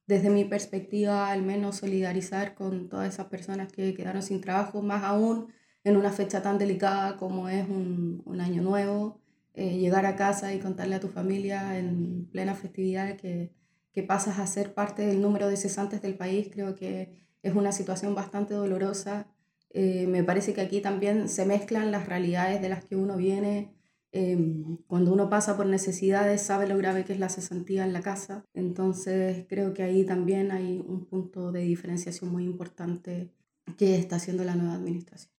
desde mi perspectiva, al menos solidarizar con todas esas personas que quedaron sin trabajo, más aún en una fecha tan delicada como es un año nuevo, llegar a casa y contarle a tu familia en plena festividad que pasas a ser parte del número de cesantes del país, creo que es una situación bastante dolorosa. Me parece que aquí también se mezclan las realidades de las que uno viene. Cuando uno pasa por necesidades sabe lo grave que es la cesantía en la casa, entonces creo que ahí también hay un punto de diferenciación muy importante que está haciendo la nueva administración.